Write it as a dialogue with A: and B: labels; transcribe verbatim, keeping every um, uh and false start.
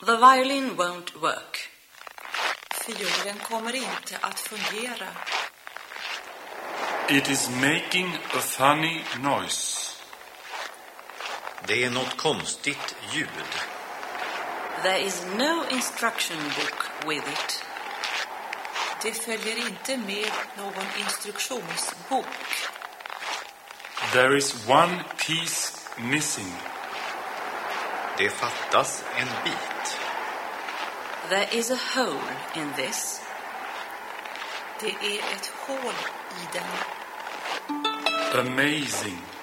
A: The violin won't work.
B: Fiolen kommer inte att fungera.
C: It is making a funny noise.
D: Det är något konstigt ljud.
A: There is no instruction book with it.
B: Det följer inte med någon instruktionsbok.
C: There is one piece missing.
D: Det fattas en bit.
A: There is a hole in this.
B: Det är ett hål i den.
C: Amazing.